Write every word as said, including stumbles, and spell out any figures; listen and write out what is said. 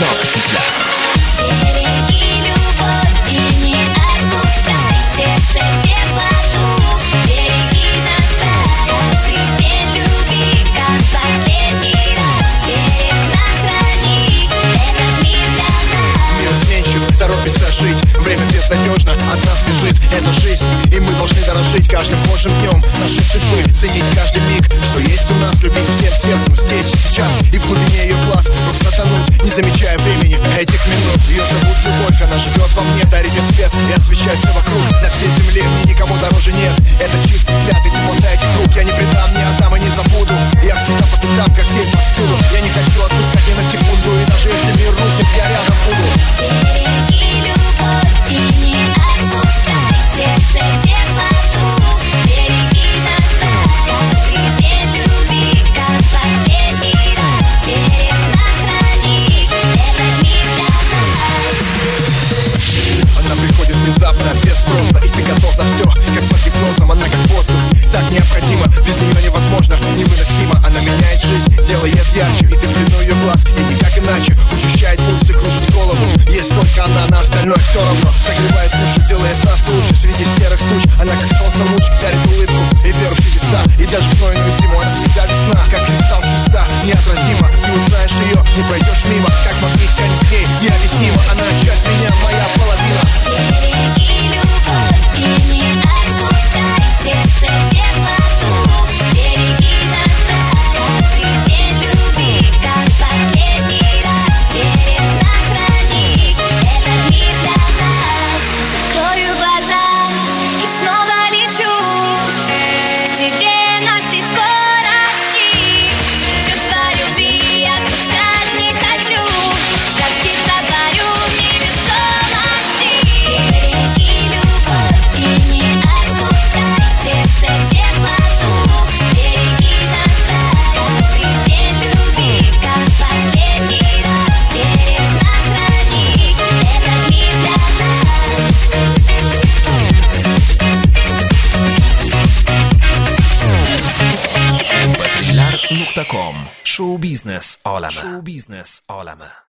много фитля. Береги любовь и не отпускай сердце теплоту. Береги наш край, каждый день люби, как последний раз. Бережно храни этот мир для нас. Мир изменчив, торопится жить, время безнадежно от нас бежит. Это жизнь, и мы должны дорожить каждым божьим днем нашей судьбы, ценить каждый миг, что есть у нас, любить всем сердцем здесь, сейчас и в глубине ее глаз. Просто тонуть, не замечая времени этих минут. Ее зовут любовь, она живет во мне, дарит мне свет и освещает все вокруг. На всей земле мне никого дороже нет. Это чистый взгляд и теплота этих рук. Я не предам, не отдам и не забуду. Я всегда по пятам, как тень повсюду. Я не хочу отпускать ни на секунду, и даже если мир рухнет, я рядом буду. Береги любовь и не отпускай сердце теплоту. Береги наш край, каждый день люби, как последний раз. Бережно храни этот мир для нас. Она приходит внезапно, без спроса, и ты готов на все, как под гипнозом. Она как воздух, так необходима, без нее невозможно, невыносимо. Она меняет жизнь, делает ярче, и ты в плену ее глаз, и никак иначе. Учащает пульсы, кружит голову. Есть только она, на остальное все равно. Согревает душу, делает нас лучше среди серых туч. Она как солнце луч, дарит улыбку и веру в чудеса. И даже в знойную зиму она всегда весна, как кристалл чиста, неотразима. Ты узнаешь ее, не пройдешь мимо, как магнит тянет к ней, необъяснимо. Она часть меня, моя половина. Береги любовь и не отпускай сердце теплоту. Береги наш край, каждый день люби, как последний раз. Бережно храни этот мир для нас. Закрою глаза и снова лечу к тебе на всей скорости. Чувства любви отпускать не хочу, как птица парю в невесомости. Береги любовь и не отпускай сердце теплоту. Береги наш край, каждый день люби, как последний раз. Бережно храни этот мир для нас. Patrillar nuqta com. Show business olami. Show business olami.